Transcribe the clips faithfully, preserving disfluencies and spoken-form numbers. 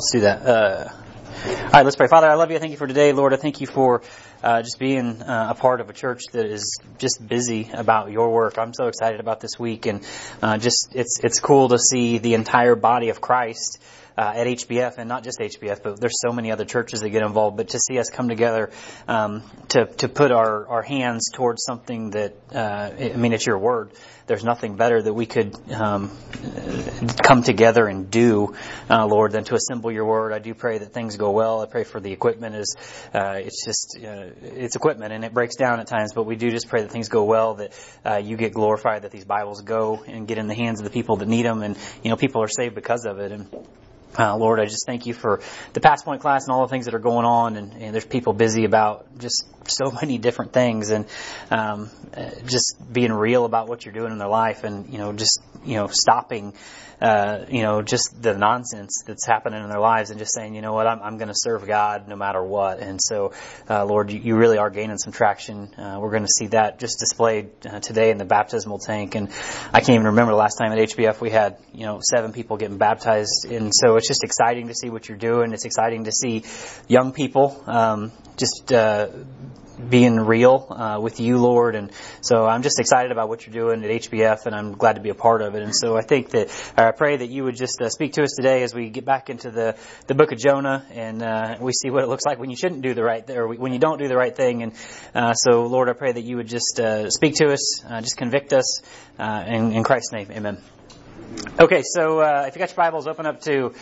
Let's do that. Uh, all right, let's pray. Father, I love you. I thank you for today. Lord, I thank you for uh, just being uh, a part of a church that is just busy about your work. I'm so excited about this week, and uh, just it's it's cool to see the entire body of Christ Uh, at H B F, and not just H B F, but there's so many other churches that get involved. But to see us come together um, to to put our, our hands towards something that, uh, I mean, it's your word. There's nothing better that we could um, come together and do, uh, Lord, than to assemble your word. I do pray that things go well. I pray for the equipment. Is uh, it's just uh, it's equipment and it breaks down at times, but we do just pray that things go well, that uh, you get glorified, that these Bibles go and get in the hands of the people that need them, and you know people are saved because of it. And Uh, Lord, I just thank you for the Pass Point class and all the things that are going on, and, and there's people busy about just so many different things, and um, just being real about what you're doing in their life, and you know, just you know, stopping, uh, you know, just the nonsense that's happening in their lives, and just saying, you know what, I'm, I'm going to serve God no matter what. And so, uh, Lord, you, you really are gaining some traction. Uh, we're going to see that just displayed uh, today in the baptismal tank, and I can't even remember the last time at H B F we had you know seven people getting baptized, and so it's just exciting to see what you're doing. It's exciting to see young people um, just uh, being real uh, with you, Lord. And so I'm just excited about what you're doing at H B F, and I'm glad to be a part of it. And so I think that, or I pray that you would just uh, speak to us today as we get back into the, the book of Jonah, and uh, we see what it looks like when you shouldn't do the right, or when you don't do the right thing. And uh, so, Lord, I pray that you would just uh, speak to us, uh, just convict us, uh, in, in Christ's name, amen. Okay, so uh, if you got your Bibles, open up to,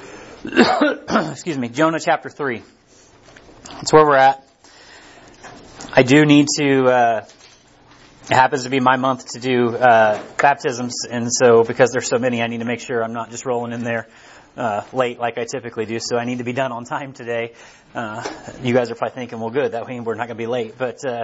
excuse me, Jonah chapter three. That's where we're at. I do need to, uh, it happens to be my month to do uh, baptisms, and so because there's so many, I need to make sure I'm not just rolling in there uh, late like I typically do, so I need to be done on time today. Uh, you guys are probably thinking, well, good, that way we're not going to be late, but uh,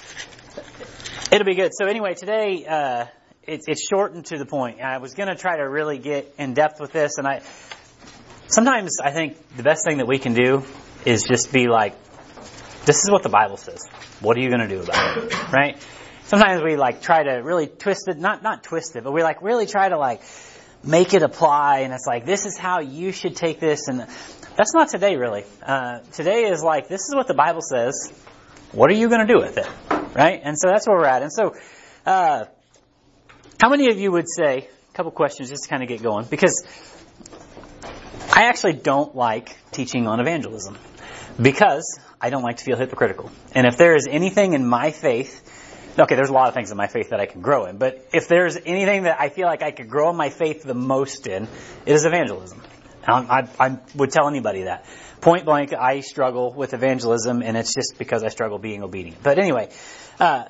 it'll be good. So anyway, today, uh, It's, it's short and to the point. I was going to try to really get in depth with this, and I sometimes I think the best thing that we can do is just be like, this is what the Bible says. What are you going to do about it? Right? Sometimes we like try to really twist it, not not twist it, but we like really try to like make it apply, and it's like, this is how you should take this, and that's not today really. Uh, today is like, this is what the Bible says. What are you going to do with it? Right? And so that's where we're at. And so, uh, how many of you would say, a couple questions just to kind of get going, because I actually don't like teaching on evangelism, because I don't like to feel hypocritical. And if there is anything in my faith, okay, there's a lot of things in my faith that I can grow in, but if there's anything that I feel like I could grow in my faith the most in, it is evangelism. I, I, I would tell anybody that. Point blank, I struggle with evangelism, and it's just because I struggle being obedient. But anyway, uh,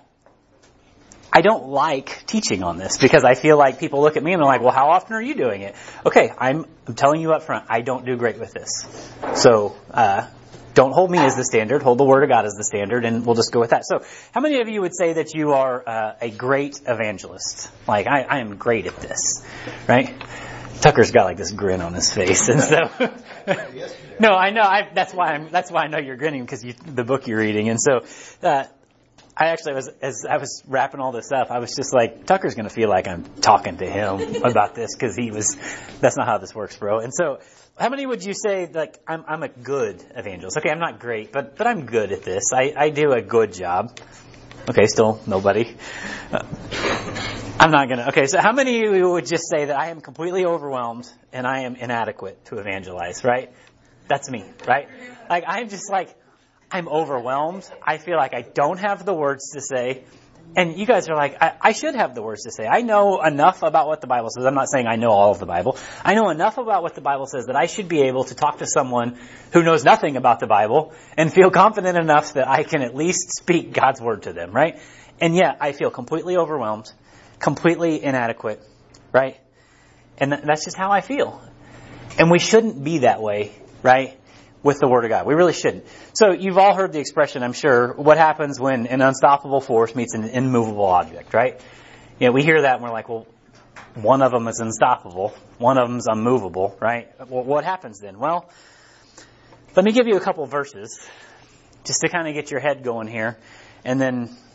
I don't like teaching on this because I feel like people look at me and they're like, well, how often are you doing it? Okay, I'm, I'm telling you up front, I don't do great with this. So, uh, don't hold me as the standard. Hold the Word of God as the standard, and we'll just go with that. So, how many of you would say that you are uh, a great evangelist? Like, I, I am great at this, right? Tucker's got like this grin on his face, and so no, I know. I, that's why I'm. That's why I know you're grinning, because you, the book you're reading, and so. Uh, I actually was, as I was wrapping all this up, I was just like, Tucker's going to feel like I'm talking to him about this, because he was, that's not how this works, bro. And so, how many would you say, like, I'm, I'm a good evangelist? Okay, I'm not great, but, but I'm good at this. I, I do a good job. Okay, still nobody. Uh, I'm not going to, okay, so how many of you would just say that I am completely overwhelmed and I am inadequate to evangelize, right? That's me, right? Like, I'm just like, I'm overwhelmed. I feel like I don't have the words to say. And you guys are like, I, I should have the words to say. I know enough about what the Bible says. I'm not saying I know all of the Bible. I know enough about what the Bible says that I should be able to talk to someone who knows nothing about the Bible and feel confident enough that I can at least speak God's word to them, right? And yet I feel completely overwhelmed, completely inadequate, right? And th- that's just how I feel. And we shouldn't be that way, right? With the Word of God. We really shouldn't. So you've all heard the expression, I'm sure, what happens when an unstoppable force meets an immovable object, right? You know, we hear that and we're like, well, one of them is unstoppable. One of them is unmovable, right? Well, what happens then? Well, let me give you a couple verses just to kind of get your head going here. And then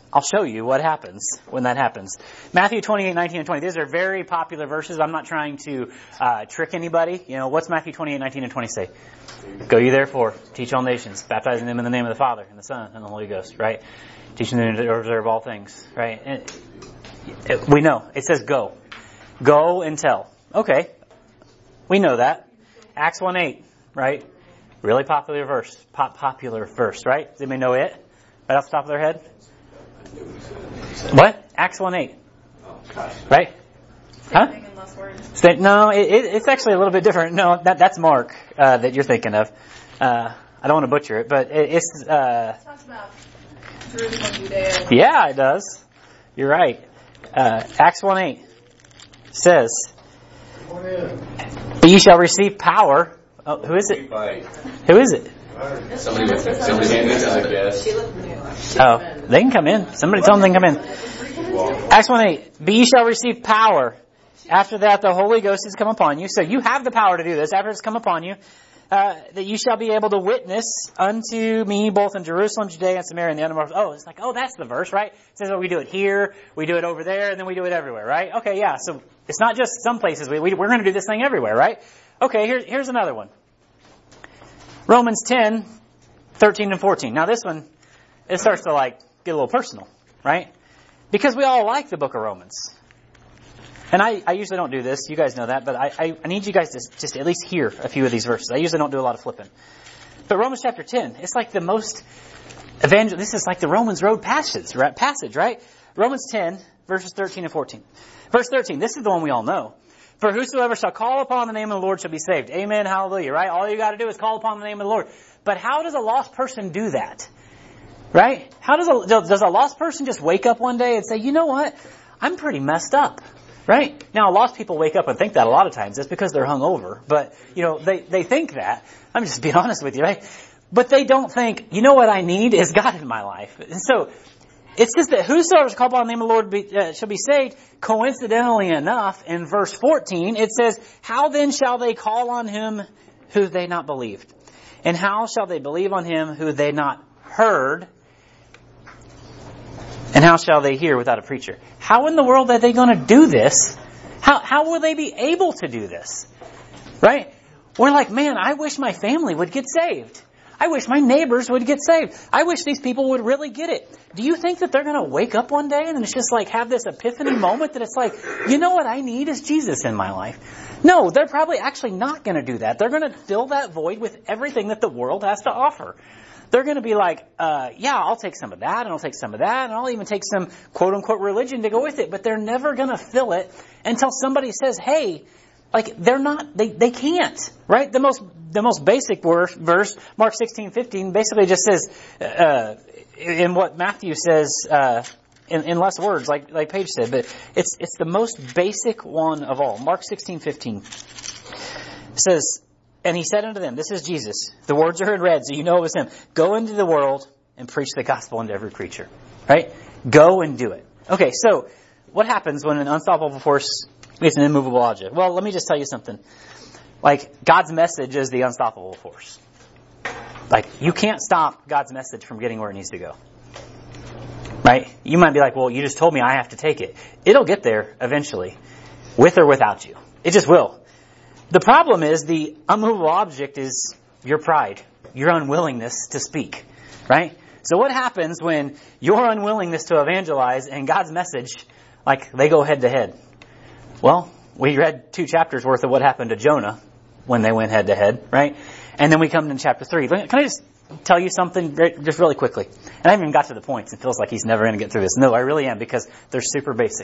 I'll show you what happens when that happens. Matthew twenty-eight, nineteen, and twenty. These are very popular verses. I'm not trying to uh, trick anybody. You know, what's Matthew twenty-eight, nineteen, and twenty say? Go ye therefore, teach all nations, baptizing them in the name of the Father, and the Son, and the Holy Ghost, right? Teaching them to observe all things, right? And it, it, we know. It says go. Go and tell. Okay. We know that. Acts one eight, right? Really popular verse. Pop popular verse, right? Does anybody know it? Right off the top of their head? What? Acts one eight. Right? Huh? Say, no, it, it, it's actually a little bit different. No, that, that's Mark uh, that you're thinking of. Uh, I don't want to butcher it, but it, it's... Uh, it talks about Jerusalem, Judea. Yeah, it does. You're right. Uh, Acts one eight says, but ye shall receive power. Oh, who is it? Who is it? Somebody, somebody hand this, I guess. Oh, they can come in. Somebody tell them they can come in. Acts one eight. But ye shall receive power. After that, the Holy Ghost is come upon you. So you have the power to do this. After it's come upon you, uh, that you shall be able to witness unto me both in Jerusalem, Judea, and Samaria, and the uttermost. Oh, it's like, oh, that's the verse, right? It says, oh, we do it here, we do it over there, and then we do it everywhere, right? Okay, yeah. So it's not just some places. We, we we're going to do this thing everywhere, right? Okay, here's here's another one. Romans ten, thirteen and fourteen. Now this one, it starts to like get a little personal, right? Because we all like the book of Romans. And I, I usually don't do this. You guys know that. But I, I, I need you guys to just at least hear a few of these verses. I usually don't do a lot of flipping. But Romans chapter ten, it's like the most evangel. This is like the Romans road passage, right? Passage, right? Romans ten, verses thirteen and fourteen. Verse thirteen, this is the one we all know. For whosoever shall call upon the name of the Lord shall be saved. Amen, hallelujah, right? All you got to do is call upon the name of the Lord. But how does a lost person do that? Right? How does a, does a lost person just wake up one day and say, you know what? I'm pretty messed up. Right? Now, lost people wake up and think that a lot of times. It's because they're hungover. But, you know, they, they think that. I'm just being honest with you, right? But they don't think, you know what I need is God in my life. And so, it says that whosoever shall call upon the name of the Lord be, uh, shall be saved. Coincidentally enough, in verse fourteen, it says, how then shall they call on him who they not believed? And how shall they believe on him who they not heard? And how shall they hear without a preacher? How in the world are they going to do this? How how will they be able to do this? Right? We're like, man, I wish my family would get saved. I wish my neighbors would get saved. I wish these people would really get it. Do you think that they're going to wake up one day and it's just like have this epiphany moment that it's like, you know what I need is Jesus in my life? No, they're probably actually not going to do that. They're going to fill that void with everything that the world has to offer. They're going to be like, uh, yeah, I'll take some of that, and I'll take some of that, and I'll even take some quote-unquote religion to go with it. But they're never going to fill it until somebody says, hey, like, they're not, they, they can't, right? The most, the most basic verse, verse, Mark sixteen fifteen, basically just says, uh, in what Matthew says, uh, in, in less words, like, like Paige said, but it's, it's the most basic one of all. Mark sixteen fifteen says, and he said unto them, this is Jesus. The words are in red, so you know it was him. Go into the world and preach the gospel unto every creature. Right? Go and do it. Okay, so what happens when an unstoppable force meets an immovable object? Well, let me just tell you something. Like, God's message is the unstoppable force. Like, you can't stop God's message from getting where it needs to go. Right? You might be like, well, you just told me I have to take it. It'll get there eventually, with or without you. It just will. The problem is the unmovable object is your pride, your unwillingness to speak, right? So what happens when your unwillingness to evangelize and God's message, like, they go head to head? Well, we read two chapters worth of what happened to Jonah when they went head to head, right? And then we come to chapter three. Can I just tell you something just really quickly? And I haven't even got to the points. It feels like he's never going to get through this. No, I really am, because they're super basic.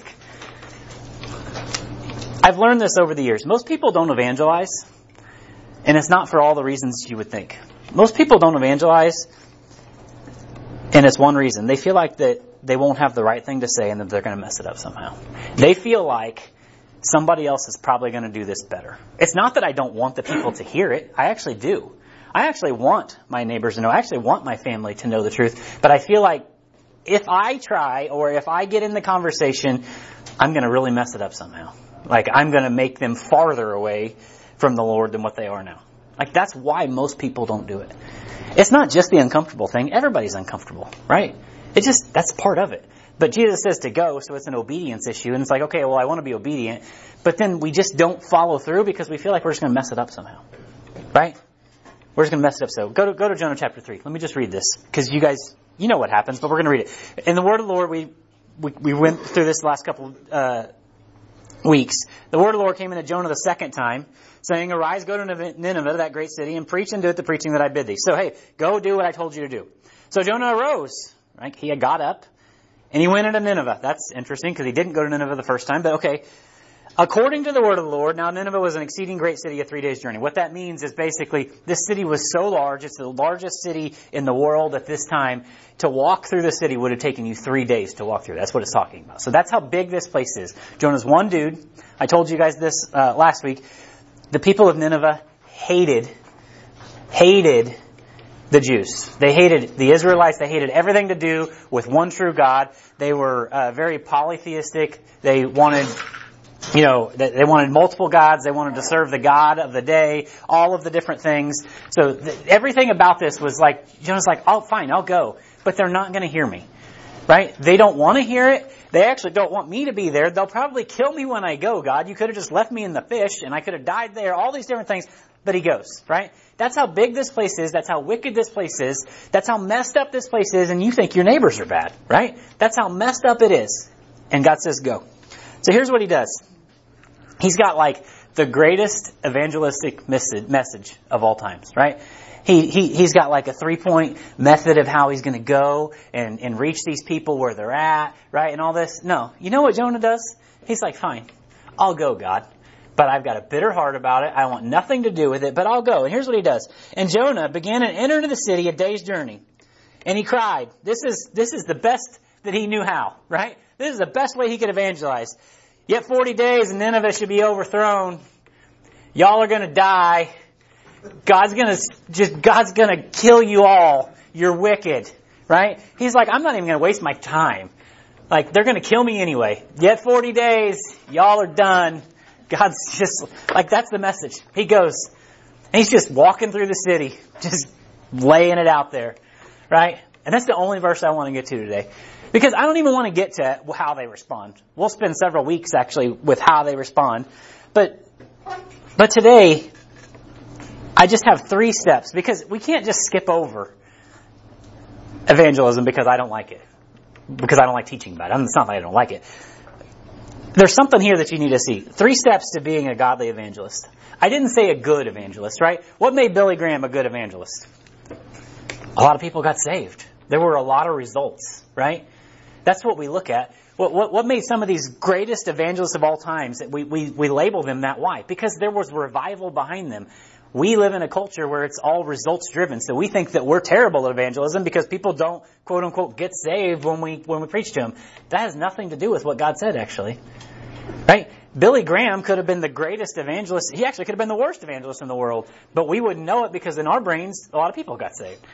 I've learned this over the years. Most people don't evangelize, and it's not for all the reasons you would think. Most people don't evangelize, and it's one reason. They feel like that they won't have the right thing to say and that they're going to mess it up somehow. They feel like somebody else is probably going to do this better. It's not that I don't want the people to hear it. I actually do. I actually want my neighbors to know. I actually want my family to know the truth. But I feel like if I try or if I get in the conversation, I'm going to really mess it up somehow. Like, I'm going to make them farther away from the Lord than what they are now. Like, that's why most people don't do it. It's not just the uncomfortable thing. Everybody's uncomfortable, right? It just, that's part of it. But Jesus says to go, so it's an obedience issue. And it's like, okay, well, I want to be obedient. But then we just don't follow through because we feel like we're just going to mess it up somehow. Right? We're just going to mess it up. So go to, go to Jonah chapter three. Let me just read this. Because you guys, you know what happens, but we're going to read it. In the word of the Lord, we, we, we went through this last couple uh weeks. The word of the Lord came into Jonah the second time, saying, arise, go to Nineveh, that great city, and preach and do it the preaching that I bid thee. So, hey, go do what I told you to do. So Jonah arose, right? He had got up, and he went into Nineveh. That's interesting, because he didn't go to Nineveh the first time, but okay. According to the word of the Lord, now Nineveh was an exceeding great city, a three days journey. What that means is basically, this city was so large, it's the largest city in the world at this time. To walk through the city would have taken you three days to walk through. That's what it's talking about. So that's how big this place is. Jonah's one dude. I told you guys this uh, last week. The people of Nineveh hated, hated the Jews. They hated the Israelites. They hated everything to do with one true God. They were uh, very polytheistic. They wanted... You know, they wanted multiple gods. They wanted to serve the God of the day, all of the different things. So th- everything about this was like, Jonah's like, oh, fine, I'll go. But they're not going to hear me. Right? They don't want to hear it. They actually don't want me to be there. They'll probably kill me when I go, God. You could have just left me in the fish and I could have died there. All these different things. But he goes, right? That's how big this place is. That's how wicked this place is. That's how messed up this place is. And you think your neighbors are bad, right? That's how messed up it is. And God says, go. So here's what he does. He's got like the greatest evangelistic message of all times, right? He, he, he's got like a three-point method of how he's going to go and, and reach these people where they're at, right? And all this. No. You know what Jonah does? He's like, fine, I'll go, God. But I've got a bitter heart about it. I want nothing to do with it, but I'll go. And here's what he does. And Jonah began and entered into the city a day's journey. And he cried. This is, this is the best that he knew how, right? This is the best way he could evangelize. Yet forty days and Nineveh should be overthrown. Y'all are going to die. God's going to just, God's going to kill you all. You're wicked. Right? He's like, I'm not even going to waste my time. Like, they're going to kill me anyway. Yet forty days. Y'all are done. God's just, like, that's the message. He goes, and he's just walking through the city. Just laying it out there. Right? And that's the only verse I want to get to today. Because I don't even want to get to how they respond. We'll spend several weeks actually with how they respond. But but today, I just have three steps. Because we can't just skip over evangelism because I don't like it. Because I don't like teaching about it. I mean, it's not like I don't like it. There's something here that you need to see. Three steps to being a godly evangelist. I didn't say a good evangelist, right? What made Billy Graham a good evangelist? A lot of people got saved. There were a lot of results, right? That's what we look at. What, what, what made some of these greatest evangelists of all times, we, we, we label them that? Why? Because there was revival behind them. We live in a culture where it's all results driven. So we think that we're terrible at evangelism because people don't, quote unquote, get saved when we, when we preach to them. That has nothing to do with what God said, actually. Right? Billy Graham could have been the greatest evangelist. He actually could have been the worst evangelist in the world. But we wouldn't know it because in our brains, a lot of people got saved.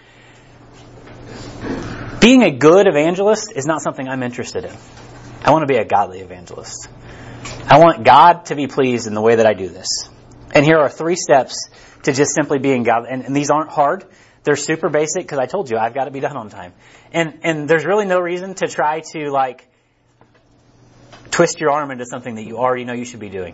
Being a good evangelist is not something I'm interested in. I want to be a godly evangelist. I want God to be pleased in the way that I do this. And here are three steps to just simply being godly. And, and these aren't hard. They're super basic because I told you I've got to be done on time. And and there's really no reason to try to like twist your arm into something that you already know you should be doing.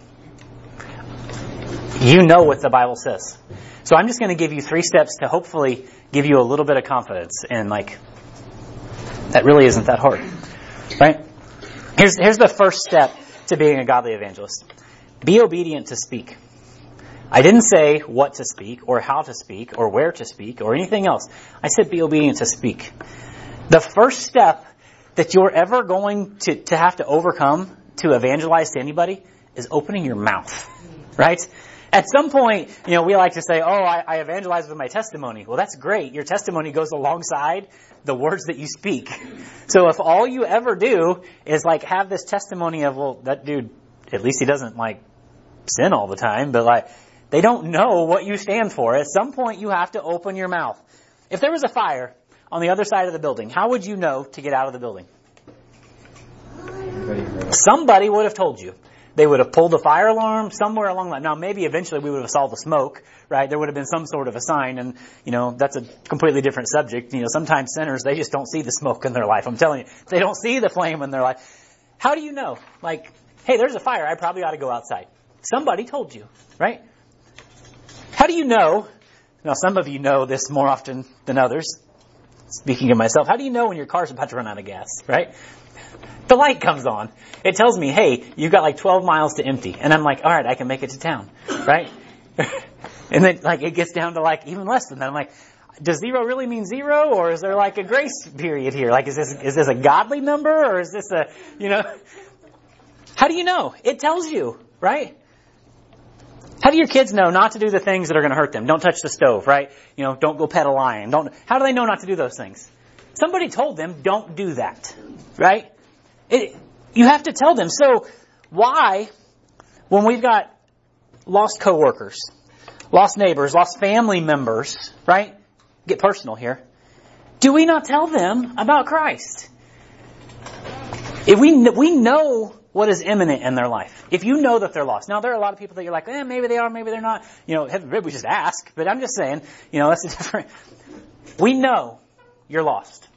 You know what the Bible says. So I'm just going to give you three steps to hopefully give you a little bit of confidence and like, that really isn't that hard, right? Here's, here's the first step to being a godly evangelist. Be obedient to speak. I didn't say what to speak or how to speak or where to speak or anything else. I said be obedient to speak. The first step that you're ever going to, to have to overcome to evangelize to anybody is opening your mouth, right? At some point, you know, we like to say, oh, I, I evangelize with my testimony. Well, that's great. Your testimony goes alongside the words that you speak. So if all you ever do is like have this testimony of, well, that dude, at least he doesn't like sin all the time, but like they don't know what you stand for. At some point you have to open your mouth. If there was a fire on the other side of the building, how would you know to get out of the building? Somebody would have told you. They would have pulled a fire alarm somewhere along that. Now, maybe eventually we would have saw the smoke, right? There would have been some sort of a sign, and, you know, that's a completely different subject. You know, sometimes sinners, they just don't see the smoke in their life. I'm telling you, they don't see the flame in their life. How do you know? Like, hey, there's a fire. I probably ought to go outside. Somebody told you, right? How do you know? Now, some of you know this more often than others. Speaking of myself, how do you know when your car's about to run out of gas, right? The light comes on. It tells me, hey, you've got like twelve miles to empty. And I'm like, all right, I can make it to town, right? And then like it gets down to like even less than that. I'm like, does zero really mean zero? Or is there like a grace period here? Like, is this, is this a godly number? Or is this a, you know, how do you know? It tells you, right? How do your kids know not to do the things that are going to hurt them? Don't touch the stove, right? You know, don't go pet a lion. Don't. How do they know not to do those things? Somebody told them, don't do that, right? It, you have to tell them. So why, when we've got lost coworkers, lost neighbors, lost family members, right? Get personal here. Do we not tell them about Christ? If we we know what is imminent in their life. If you know that they're lost. Now, there are a lot of people that you're like, eh, maybe they are, maybe they're not. You know, heaven forbid we just ask. But I'm just saying, you know, that's a different... We know you're lost.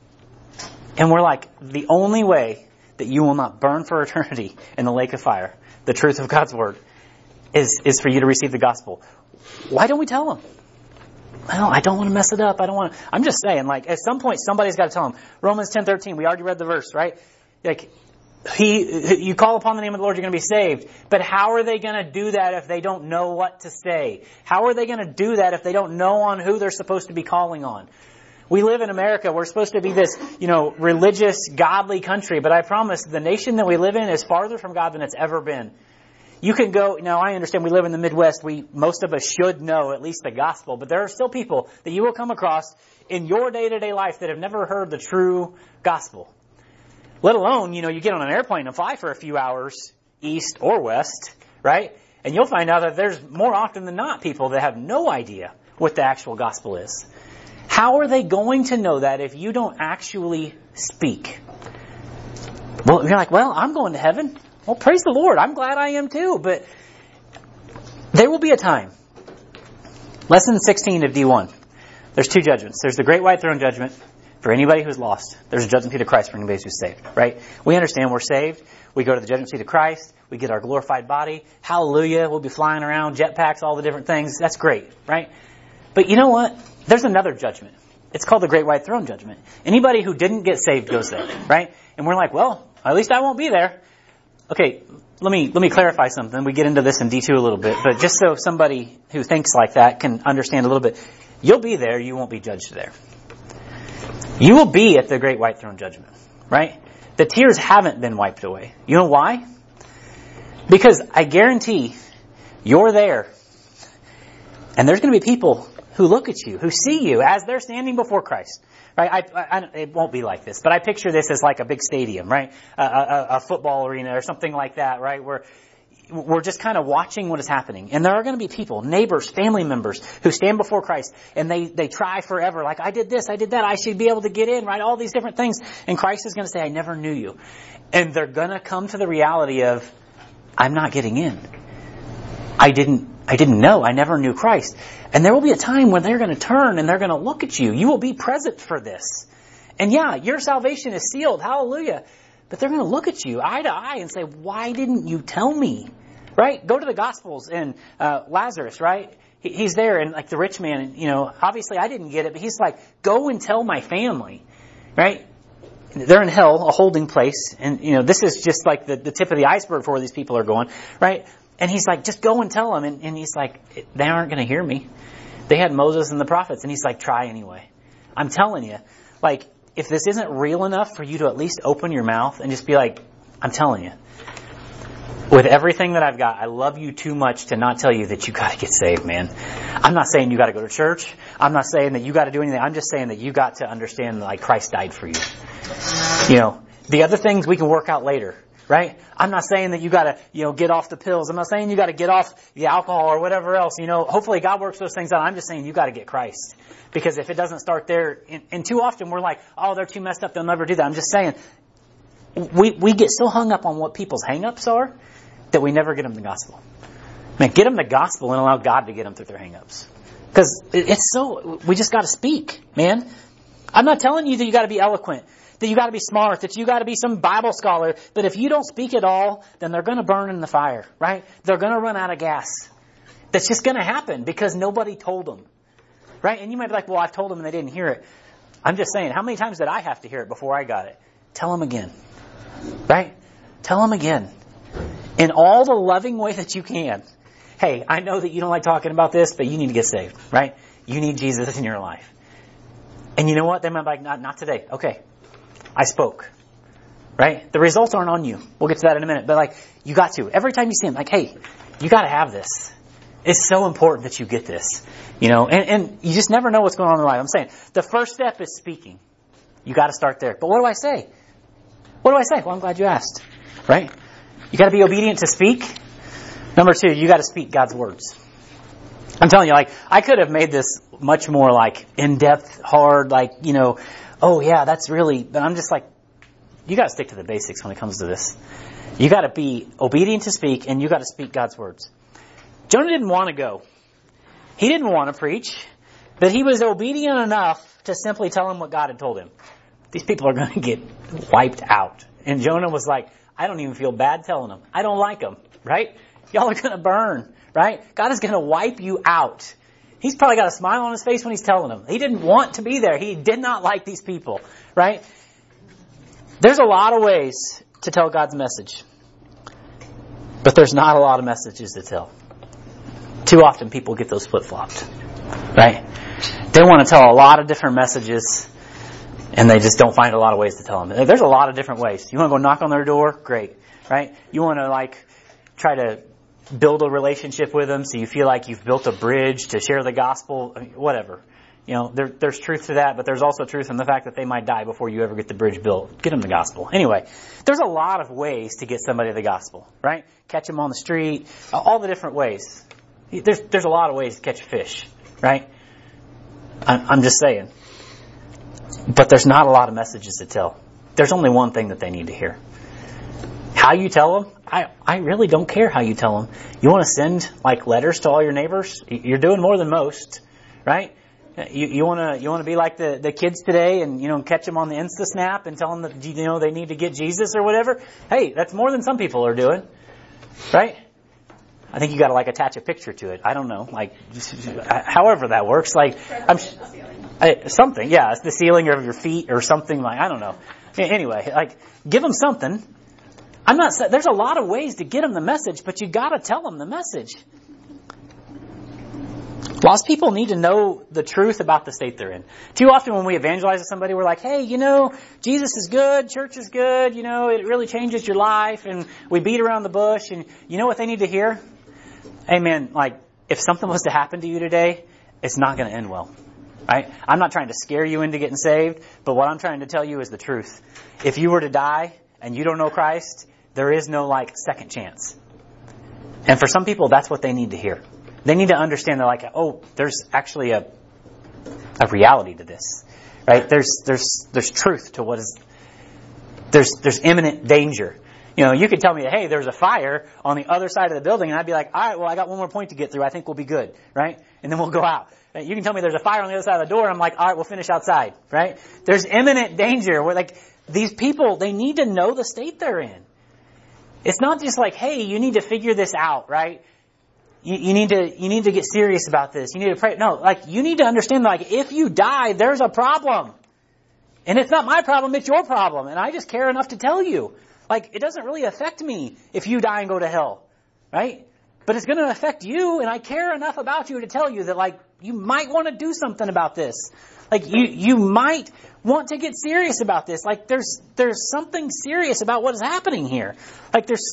And we're like, the only way that you will not burn for eternity in the lake of fire, the truth of God's word, is, is for you to receive the gospel. Why don't we tell them? Well, I don't want to mess it up. I don't want to... I'm just saying, like, at some point, somebody's got to tell them. Romans ten thirteen, we already read the verse, right? Like... He, you call upon the name of the Lord, you're going to be saved. But how are they going to do that if they don't know what to say? How are they going to do that if they don't know on who they're supposed to be calling on? We live in America. We're supposed to be this, you know, religious, godly country. But I promise the nation that we live in is farther from God than it's ever been. You can go, now I understand we live in the Midwest. We, most of us should know at least the gospel. But there are still people that you will come across in your day-to-day life that have never heard the true gospel. Let alone, you know, you get on an airplane and fly for a few hours east or west, right? And you'll find out that there's more often than not people that have no idea what the actual gospel is. How are they going to know that if you don't actually speak? Well, you're like, well, I'm going to heaven. Well, praise the Lord. I'm glad I am too. But there will be a time. Lesson sixteen of D one. There's two judgments. There's the great white throne judgment. For anybody who's lost, there's a judgment seat of Christ for anybody who's saved, right? We understand we're saved. We go to the judgment seat of Christ. We get our glorified body. Hallelujah. We'll be flying around, jetpacks, all the different things. That's great, right? But you know what? There's another judgment. It's called the great white throne judgment. Anybody who didn't get saved goes there, right? And we're like, well, at least I won't be there. Okay, let me let me clarify something. We get into this in D two a little bit, but just so somebody who thinks like that can understand a little bit, you'll be there. You won't be judged there. You will be at the great white throne judgment, right? The tears haven't been wiped away. You know why? Because I guarantee you're there. And there's going to be people who look at you, who see you as they're standing before Christ. Right? I, I, I, it won't be like this, but I picture this as like a big stadium, right? A, a, a football arena or something like that, right? Where we're just kind of watching what is happening. And there are going to be people, neighbors, family members, who stand before Christ and they, they try forever. Like, I did this, I did that, I should be able to get in, right? All these different things. And Christ is going to say, I never knew you. And they're going to come to the reality of, I'm not getting in. I didn't, I didn't know. I never knew Christ. And there will be a time when they're going to turn and they're going to look at you. You will be present for this. And yeah, your salvation is sealed. Hallelujah. But they're going to look at you eye to eye and say, why didn't you tell me? Right? Go to the Gospels and uh, Lazarus, right? He, he's there and like the rich man, you know, obviously I didn't get it, but he's like, go and tell my family, right? They're in hell, a holding place. And, you know, this is just like the, the tip of the iceberg for where these people are going, right? And he's like, just go and tell them. And, and he's like, they aren't going to hear me. They had Moses and the prophets. And he's like, try anyway. I'm telling you, like, if this isn't real enough for you to at least open your mouth and just be like, I'm telling you, with everything that I've got, I love you too much to not tell you that you got to get saved, man. I'm not saying you got to go to church. I'm not saying that you got to do anything. I'm just saying that you got to understand that, like, Christ died for you. You know, the other things we can work out later, right? I'm not saying that you got to, you know, get off the pills. I'm not saying you got to get off the alcohol or whatever else. You know, hopefully God works those things out. I'm just saying you got to get Christ. Because if it doesn't start there, and, and too often we're like, oh, they're too messed up. They'll never do that. I'm just saying, we, we get so hung up on what people's hang-ups are that we never get them the gospel. Man, get them the gospel and allow God to get them through their hang-ups. Because it's so, we just got to speak, man. I'm not telling you that you got to be eloquent, that you got to be smart, that you got to be some Bible scholar. But if you don't speak at all, then they're going to burn in the fire, right? They're going to run out of gas. That's just going to happen because nobody told them, right? And you might be like, well, I've told them and they didn't hear it. I'm just saying, how many times did I have to hear it before I got it? Tell them again, right? Tell them again. In all the loving way that you can. Hey, I know that you don't like talking about this, but you need to get saved, right? You need Jesus in your life. And you know what? They might be like, not, not today. Okay. I spoke. Right? The results aren't on you. We'll get to that in a minute. But like, you got to. Every time you see them, like, hey, you got to have this. It's so important that you get this. You know, and, and you just never know what's going on in their life. I'm saying, the first step is speaking. You got to start there. But what do I say? What do I say? Well, I'm glad you asked. Right? You got to be obedient to speak. Number two, you got to speak God's words. I'm telling you, like, I could have made this much more like in-depth, hard, like, you know, oh yeah, that's really, but I'm just like, you got to stick to the basics when it comes to this. You got to be obedient to speak, and you got to speak God's words. Jonah didn't want to go. He didn't want to preach, but he was obedient enough to simply tell him what God had told him. These people are going to get wiped out. And Jonah was like, I don't even feel bad telling them. I don't like them, right? Y'all are going to burn, right? God is going to wipe you out. He's probably got a smile on his face when he's telling them. He didn't want to be there. He did not like these people, right? There's a lot of ways to tell God's message. But there's not a lot of messages to tell. Too often people get those flip-flopped, right? They want to tell a lot of different messages, and they just don't find a lot of ways to tell them. There's a lot of different ways. You want to go knock on their door? Great, right? You want to like try to build a relationship with them so you feel like you've built a bridge to share the gospel, I mean, whatever. You know, there, there's truth to that, but there's also truth in the fact that they might die before you ever get the bridge built. Get them the gospel. Anyway, there's a lot of ways to get somebody the gospel, right? Catch them on the street, all the different ways. There's, there's a lot of ways to catch a fish, right? I'm, I'm just saying. But there's not a lot of messages to tell. There's only one thing that they need to hear. How you tell them, I, I really don't care how you tell them. You want to send like letters to all your neighbors? You're doing more than most, right? You, you want to you want to be like the, the kids today and, you know, catch them on the Insta Snap and tell them that, you know, they need to get Jesus or whatever? Hey, that's more than some people are doing, right? I think you got to like attach a picture to it. I don't know, like just, however that works. Like I'm I, something, yeah, it's the ceiling of your feet or something like I don't know. Anyway, like give them something. I'm not saying there's a lot of ways to get them the message, but you got to tell them the message. Lost people need to know the truth about the state they're in. Too often when we evangelize to somebody, we're like, hey, you know, Jesus is good, church is good, you know, it really changes your life, and we beat around the bush, and you know what they need to hear? Hey man, like, if something was to happen to you today, it's not going to end well. Right? I'm not trying to scare you into getting saved, but what I'm trying to tell you is the truth. If you were to die and you don't know Christ, there is no like second chance. And for some people, that's what they need to hear. They need to understand, they're like, oh, there's actually a a reality to this, right? There's there's there's truth to what is there's there's imminent danger. You know, you could tell me, hey, there's a fire on the other side of the building, and I'd be like, all right, well, I got one more point to get through. I think we'll be good, right? And then we'll go out. You can tell me there's a fire on the other side of the door, and I'm like, all right, we'll finish outside, right? There's imminent danger. We're like, these people, they need to know the state they're in. It's not just like, hey, you need to figure this out, right? You, you need to, you need to get serious about this. You need to pray. No, like, you need to understand, like, if you die, there's a problem. And it's not my problem, it's your problem. And I just care enough to tell you. Like, it doesn't really affect me if you die and go to hell, right? But it's going to affect you, and I care enough about you to tell you that, like, you might want to do something about this. Like, you, you might want to get serious about this. Like, there's, there's something serious about what is happening here. Like, there's,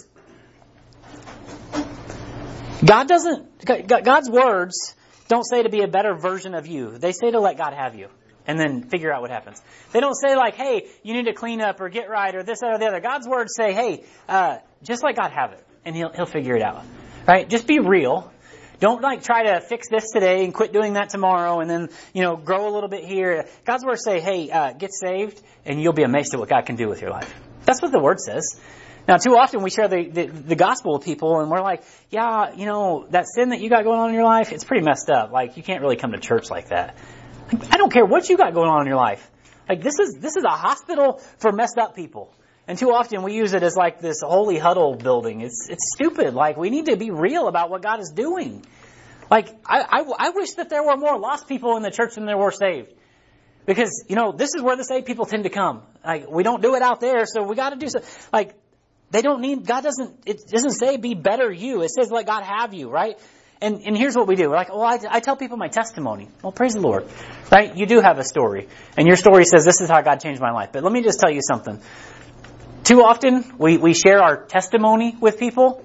God doesn't, God's words don't say to be a better version of you. They say to let God have you and then figure out what happens. They don't say like, hey, you need to clean up or get right or this, that, or the other. God's words say, hey, uh, just let God have it, and he'll, he'll figure it out. Right? Just be real. Don't like try to fix this today and quit doing that tomorrow and then, you know, grow a little bit here. God's words say, hey, uh, get saved and you'll be amazed at what God can do with your life. That's what the word says. Now, too often we share the, the, the gospel with people and we're like, yeah, you know, that sin that you got going on in your life, it's pretty messed up. Like, you can't really come to church like that. Like, I don't care what you got going on in your life. Like, this is, this is a hospital for messed up people. And too often we use it as like this holy huddle building. It's, it's stupid. Like, we need to be real about what God is doing. Like, I, I, I wish that there were more lost people in the church than there were saved. Because, you know, this is where the saved people tend to come. Like, we don't do it out there, so we got to do so. Like, they don't need, God doesn't, it doesn't say be better you. It says let God have you, right? And and here's what we do. We're like, well, I, I tell people my testimony. Well, praise the Lord, right? You do have a story. And your story says this is how God changed my life. But let me just tell you something. Too often, we, we share our testimony with people,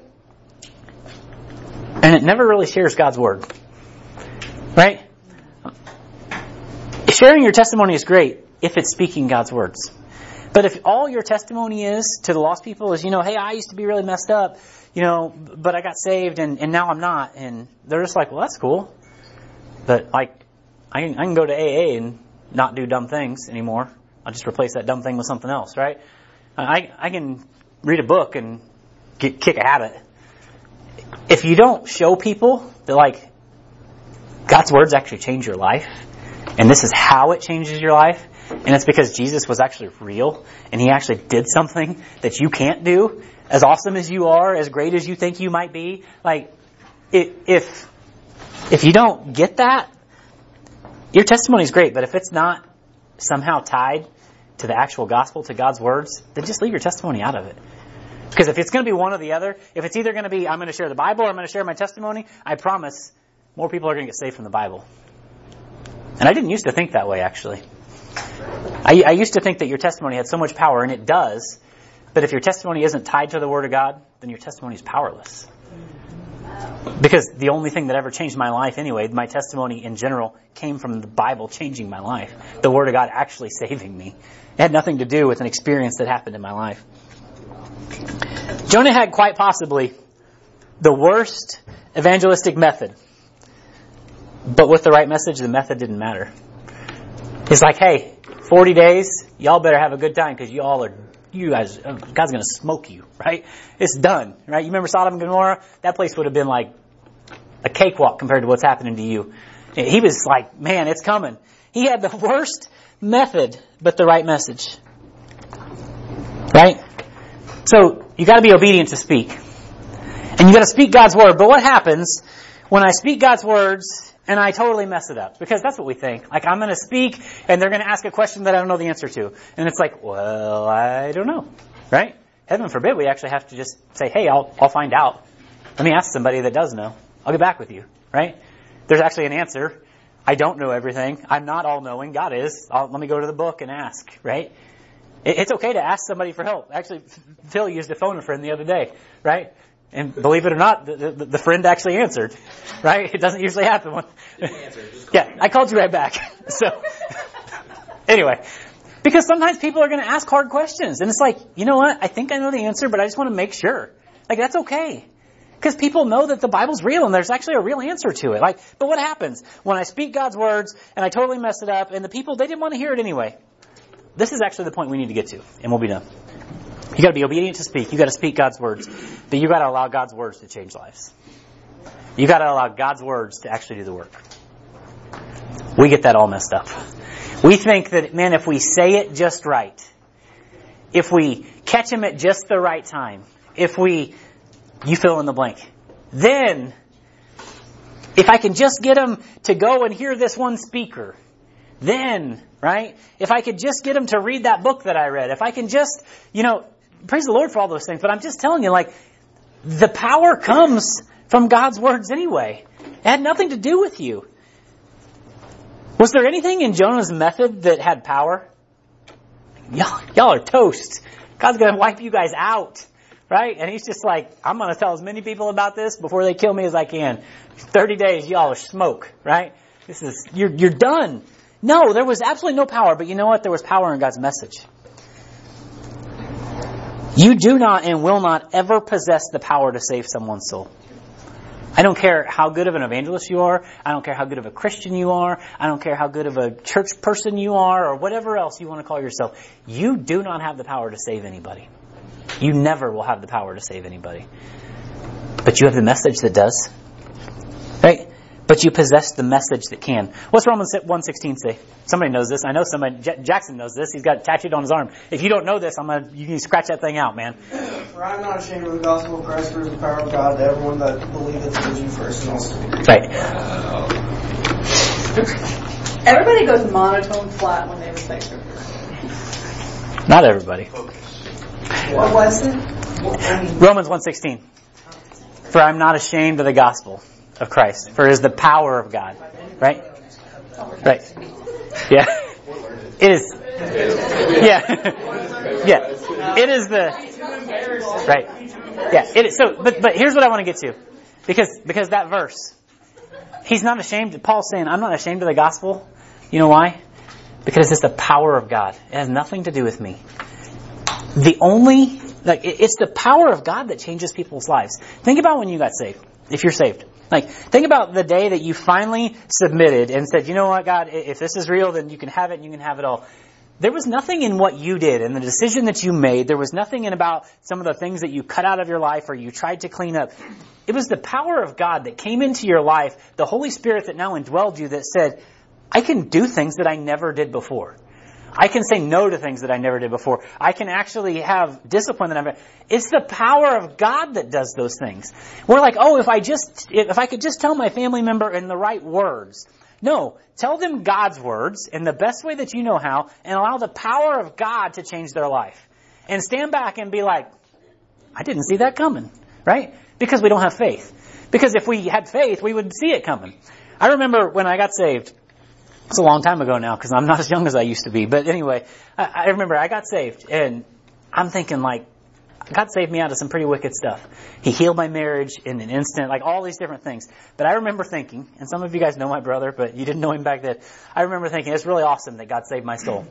and it never really shares God's Word. Right? Sharing your testimony is great if it's speaking God's words. But if all your testimony is to the lost people is, you know, hey, I used to be really messed up, you know, but I got saved and, and now I'm not. And they're just like, well, that's cool. But, like, I can, I can go to A A and not do dumb things anymore. I'll just replace that dumb thing with something else, right? I, I can read a book and get, kick a habit. If you don't show people that, like, God's words actually change your life, and this is how it changes your life, and it's because Jesus was actually real, and He actually did something that you can't do, as awesome as you are, as great as you think you might be. Like, it, if if you don't get that, your testimony is great, but if it's not somehow tied to the actual gospel, to God's words, then just leave your testimony out of it. Because if it's going to be one or the other, if it's either going to be, I'm going to share the Bible or I'm going to share my testimony, I promise more people are going to get saved from the Bible. And I didn't used to think that way, actually. I, I used to think that your testimony had so much power, and it does, but if your testimony isn't tied to the Word of God, then your testimony is powerless. Because the only thing that ever changed my life anyway, my testimony in general, came from the Bible changing my life. The Word of God actually saving me. It had nothing to do with an experience that happened in my life. Jonah had quite possibly the worst evangelistic method. But with the right message, the method didn't matter. He's like, hey, forty days, y'all better have a good time because y'all are, you guys, God's going to smoke you, right? It's done, right? You remember Sodom and Gomorrah? That place would have been like a cakewalk compared to what's happening to you. He was like, man, it's coming. He had the worst method, but the right message. Right? So, you got to be obedient to speak. And you got to speak God's word. But what happens when I speak God's words and I totally mess it up? Because that's what we think. Like, I'm going to speak and they're going to ask a question that I don't know the answer to. And it's like, well, I don't know. Right? Heaven forbid we actually have to just say, hey, I'll, I'll find out. Let me ask somebody that does know. I'll get back with you. Right? There's actually an answer. I don't know everything. I'm not all-knowing. God is. I'll, let me go to the book and ask. Right? It, it's okay to ask somebody for help. Actually, Phil used to phone a friend the other day. Right? And believe it or not, the, the, the friend actually answered. Right? It doesn't usually happen. When, yeah, I called you right back. So, anyway. Because sometimes people are going to ask hard questions. And it's like, you know what? I think I know the answer, but I just want to make sure. Like, that's okay. Because people know that the Bible's real and there's actually a real answer to it. Like, but what happens when I speak God's words and I totally mess it up and the people, they didn't want to hear it anyway? This is actually the point we need to get to, and we'll be done. You got to be obedient to speak. You got to speak God's words, but you got to allow God's words to change lives. You got to allow God's words to actually do the work. We get that all messed up. We think that, man, if we say it just right, if we catch him at just the right time, if we, you fill in the blank, then if I can just get him to go and hear this one speaker, then, right? If I could just get him to read that book that I read, if I can just, you know, praise the Lord for all those things. But I'm just telling you, like, the power comes from God's words anyway. It had nothing to do with you. Was there anything in Jonah's method that had power? Y'all, y'all are toast. God's going to wipe you guys out. Right? And he's just like, I'm going to tell as many people about this before they kill me as I can. thirty days, y'all are smoke. Right? This is, you're, you're done. No, there was absolutely no power. But you know what? There was power in God's message. You do not and will not ever possess the power to save someone's soul. I don't care how good of an evangelist you are. I don't care how good of a Christian you are. I don't care how good of a church person you are or whatever else you want to call yourself. You do not have the power to save anybody. You never will have the power to save anybody. But you have the message that does. Right? But you possess the message that can. What's Romans one sixteen say? Somebody knows this. I know somebody. J- Jackson knows this. He's got it tattooed on his arm. If you don't know this, I'm gonna. You can scratch that thing out, man. For I am not ashamed of the gospel of Christ, for it is the power of God to everyone that believeth, to the Jew first and also. Right. Everybody goes monotone flat when they recite scripture. Not everybody. What was it? I mean, Romans one sixteen. For I'm not ashamed of the gospel of Christ, for it is the power of God. Right? Right. Yeah. It is. Yeah. Yeah. It is the. Right. Yeah. It is. So, but but here's what I want to get to, because because that verse, he's not ashamed. Paul's saying, I'm not ashamed of the gospel. You know why? Because it's the power of God. It has nothing to do with me. The only like it's the power of God that changes people's lives. Think about when you got saved. If you're saved. Like, think about the day that you finally submitted and said, you know what, God, if this is real, then you can have it and you can have it all. There was nothing in what you did and the decision that you made. There was nothing in about some of the things that you cut out of your life or you tried to clean up. It was the power of God that came into your life, the Holy Spirit that now indwelled you, that said, I can do things that I never did before. I can say no to things that I never did before. I can actually have discipline that I've... It's the power of God that does those things. We're like, oh, if I just, if I could just tell my family member in the right words. No, tell them God's words in the best way that you know how and allow the power of God to change their life. And stand back and be like, I didn't see that coming, right? Because we don't have faith. Because if we had faith, we would see it coming. I remember when I got saved, it's a long time ago now because I'm not as young as I used to be. But anyway, I, I remember I got saved and I'm thinking like, God saved me out of some pretty wicked stuff. He healed my marriage in an instant, like all these different things. But I remember thinking, and some of you guys know my brother, but you didn't know him back then. I remember thinking, it's really awesome that God saved my soul.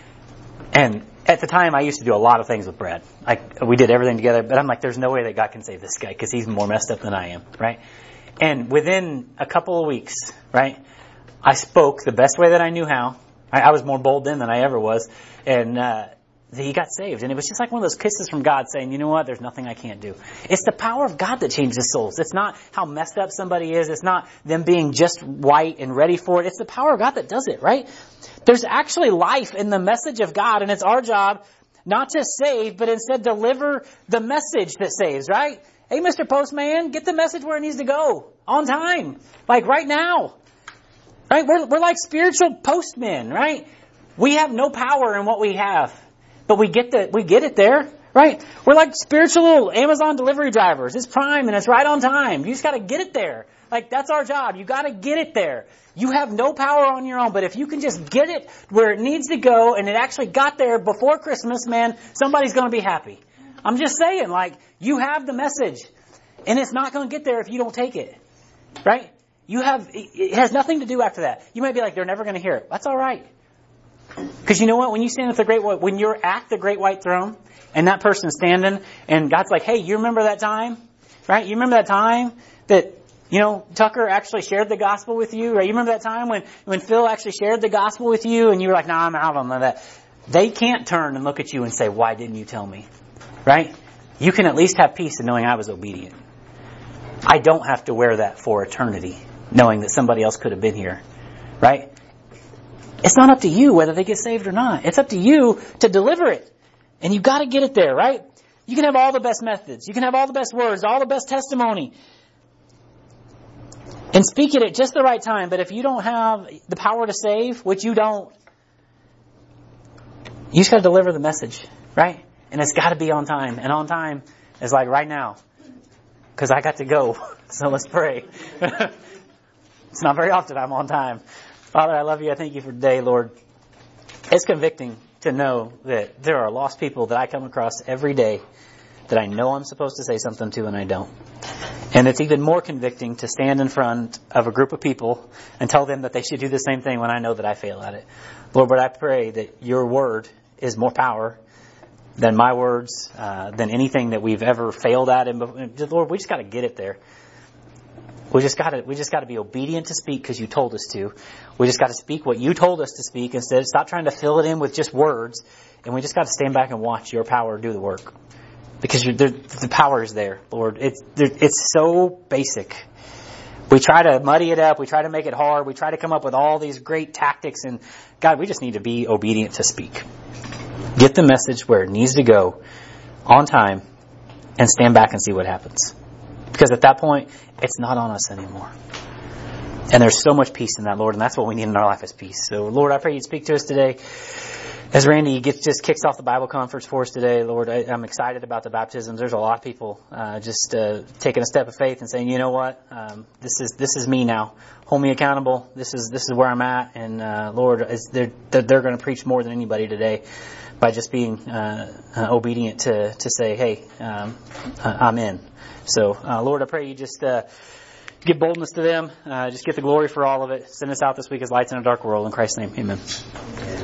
And at the time, I used to do a lot of things with Brad. Like, we did everything together, but I'm like, there's no way that God can save this guy because he's more messed up than I am, right? And within a couple of weeks, right, I spoke the best way that I knew how. I, I was more bold then than I ever was. And, uh, he got saved. And it was just like one of those kisses from God saying, you know what, there's nothing I can't do. It's the power of God that changes souls. It's not how messed up somebody is. It's not them being just right and ready for it. It's the power of God that does it, right? There's actually life in the message of God, and it's our job not to save, but instead deliver the message that saves, right? Hey, Mister Postman, get the message where it needs to go. On time. Like right now. Right? We're, we're like spiritual postmen, right? We have no power in what we have. But we get the, we get it there, right? We're like spiritual little Amazon delivery drivers. It's Prime and it's right on time. You just gotta get it there. Like, that's our job. You gotta get it there. You have no power on your own, but if you can just get it where it needs to go and it actually got there before Christmas, man, somebody's gonna be happy. I'm just saying, like, you have the message and it's not gonna get there if you don't take it, right? You have, it has nothing to do after that. You might be like, they're never gonna hear it. That's alright. Because you know what? When you stand at the great white, when you're at the great white throne, and that person's standing, and God's like, "Hey, you remember that time, right? You remember that time that you know Tucker actually shared the gospel with you, right? You remember that time when when Phil actually shared the gospel with you, and you were like, "Nah, I'm out on that." They can't turn and look at you and say, "Why didn't you tell me?" Right? You can at least have peace in knowing I was obedient. I don't have to wear that for eternity, knowing that somebody else could have been here, right? It's not up to you whether they get saved or not. It's up to you to deliver it. And you've got to get it there, right? You can have all the best methods. You can have all the best words, all the best testimony. And speak it at just the right time. But if you don't have the power to save, which you don't, you just got to deliver the message, right? And it's got to be on time. And on time is like right now. Because I got to go. So let's pray. It's not very often I'm on time. Father, I love you. I thank you for today, Lord. It's convicting to know that there are lost people that I come across every day that I know I'm supposed to say something to and I don't. And it's even more convicting to stand in front of a group of people and tell them that they should do the same thing when I know that I fail at it. Lord, but I pray that your word is more power than my words, uh, than anything that we've ever failed at. And Lord, we just got to get it there. We just got to we just got to be obedient to speak because you told us to. We just got to speak what you told us to speak instead. Stop trying to fill it in with just words. And we just got to stand back and watch your power do the work. because you're, the power is there, Lord. It's it's so basic. We try to muddy it up. We try to make it hard. We try to come up with all these great tactics. And God, we just need to be obedient to speak. Get the message where it needs to go on time and stand back and see what happens. Because at that point, it's not on us anymore. And there's so much peace in that, Lord. And that's what we need in our life is peace. So, Lord, I pray you'd speak to us today. As Randy gets, just kicks off the Bible conference for us today, Lord, I, I'm excited about the baptisms. There's a lot of people uh, just uh, taking a step of faith and saying, you know what, um, this is this is me now. Hold me accountable. This is this is where I'm at. And uh, Lord, they're they're, they're going to preach more than anybody today by just being uh, uh, obedient to to say, hey, um, uh, I'm in. So, uh, Lord, I pray you just uh, give boldness to them. Uh, just get the glory for all of it. Send us out this week as lights in a dark world. In Christ's name, amen.